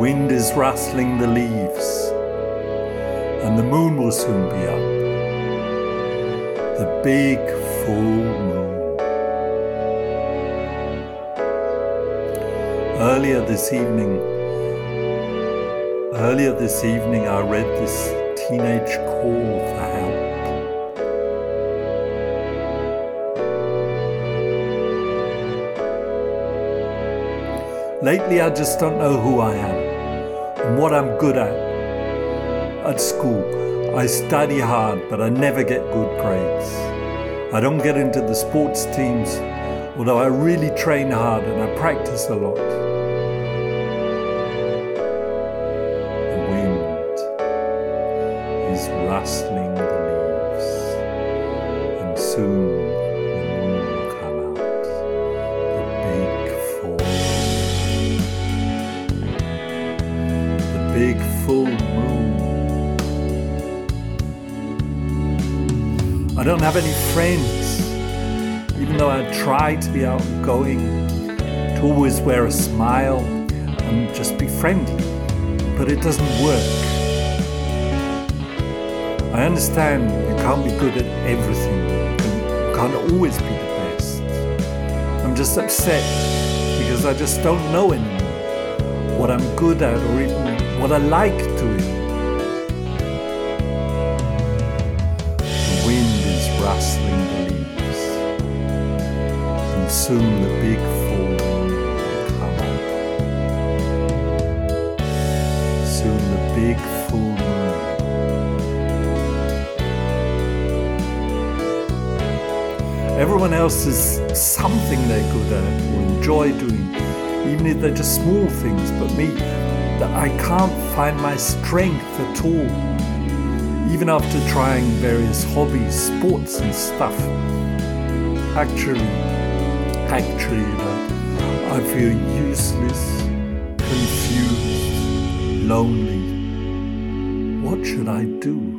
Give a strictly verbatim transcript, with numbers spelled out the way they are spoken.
wind is rustling the leaves, and the moon will soon be up. The big full moon. Earlier this evening, earlier this evening I read this teenage call for help. Lately I just don't know who I am and what I'm good at. At school, I study hard, but I never get good grades. I don't get into the sports teams, although I really train hard and I practice a lot. The wind is rustling the leaves, and soon the moon will come out. The big full, the big full moon. I don't have any friends, even though I try to be outgoing, to always wear a smile and just be friendly, but it doesn't work. I understand you can't be good at everything, you can't always be the best. I'm just upset because I just don't know anymore what I'm good at or even what I like doing. Rustling the leaves, and soon the big full moon will come up. Soon the big full moon. Everyone else is something they're good at or enjoy doing, even if they're just small things, but me, I can't find my strength at all. Even after trying various hobbies, sports and stuff. Actually, actually, you know, I feel useless, confused, lonely. What should I do?